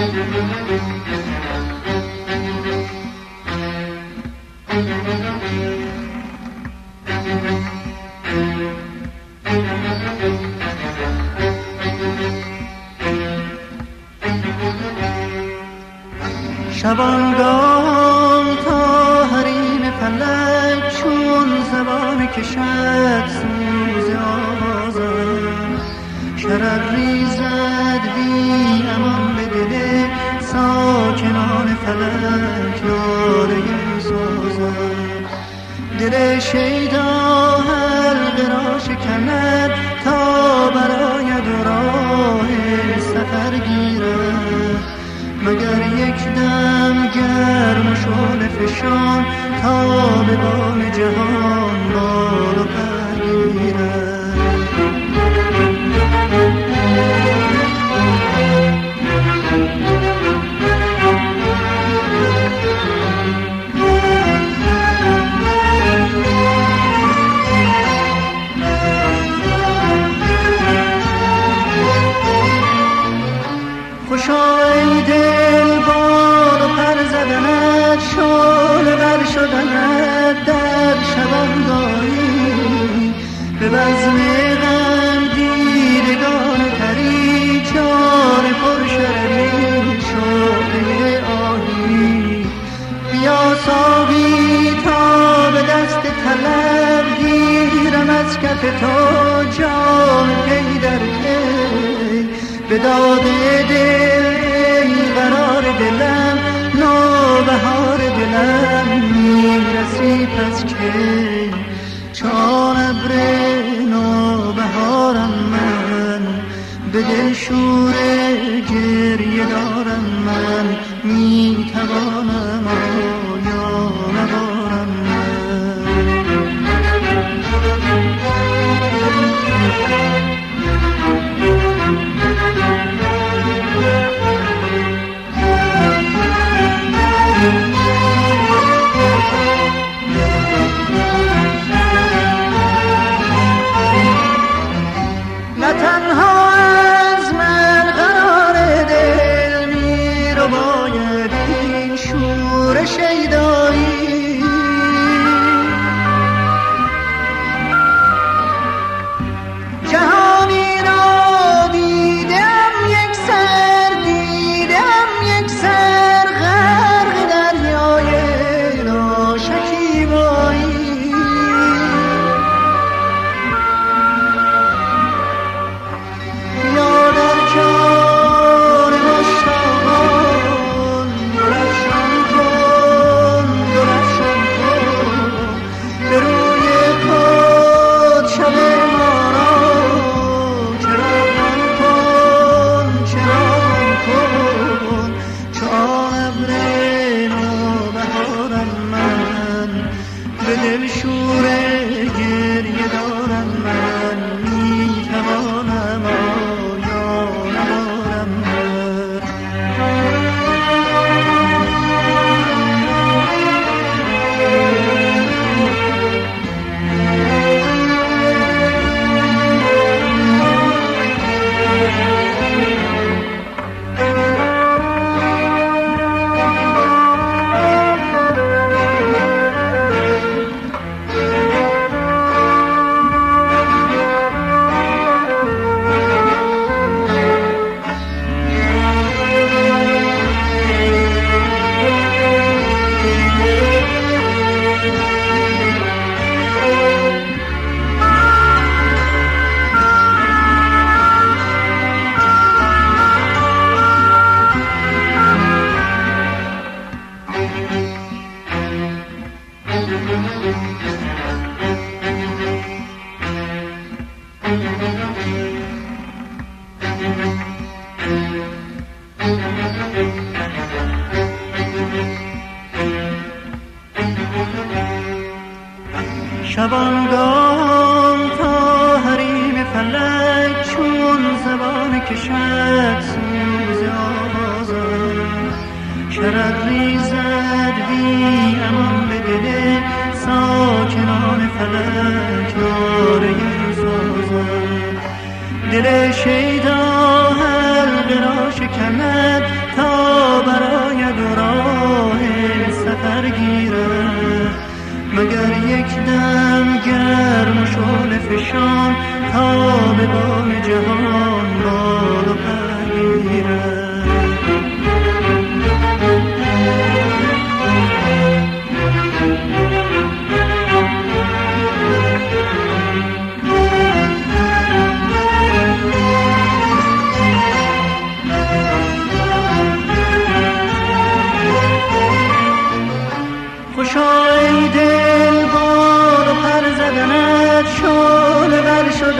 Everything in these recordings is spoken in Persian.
شبانگاه تا حریم فلک چون زبان کشد سوز آزم شرر ریزد بی امان به دل ساکنان فلک ناله سازم دل شیدا حلقه را شکند تا براید و راه سفر گیرد مگر یک دم گرم و شعله فشان تا به بام جهان بال و پر گیرد خوشا ای دل بال و پر زدنت شعله ور شدنت در شبانگاهی به بزم غم دیدگان پری جان پر شرری شعله آهی بیا ساقی تا به دست طلب گیرم از کف تو جام پی در پی به داد دل ای قرار دلم نوبهار دلم میرسی پس کی چون ابر نوبهارم من به دل شور گریه دارم من میتوانم آیا ندارم نه تنها از من قرار دل میرو باید این شور شیدایی جهانی را دیدم یک سر غرق دریای ناشکیبایی یا در جان مشتاقان درفشان کن به روی خود شب ما را چراغان کن چون ابر نوبهارم من به دل شور گریه دارم من میتوانم آیا ندارم من شبانگاه تا حریم فلک چون زبان کشد سوز آزم شرر ریزد بی امان به دل ساکنان فلک ناله سازم دل شیدا حلقه را شکند تا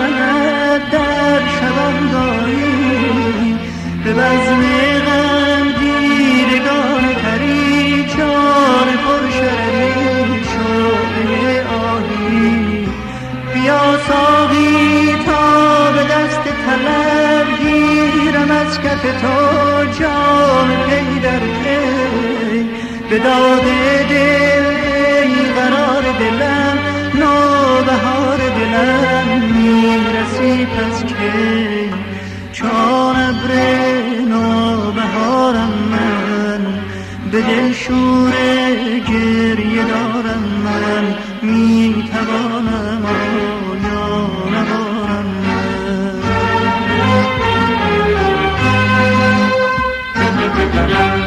زدنت در شبانگاهی، به بزم غم دیرگان تری جان پرشرری شعله آهی. بیا ساقی تا به دست طلب گیرم از کف تو جام پی در پی، به داد دل ای قرار دلم نوبهار دلم میرسی پس کی، چون ابر نوبهارم من به دل شور گریه دارم من، میتوانم آیا نبارم من.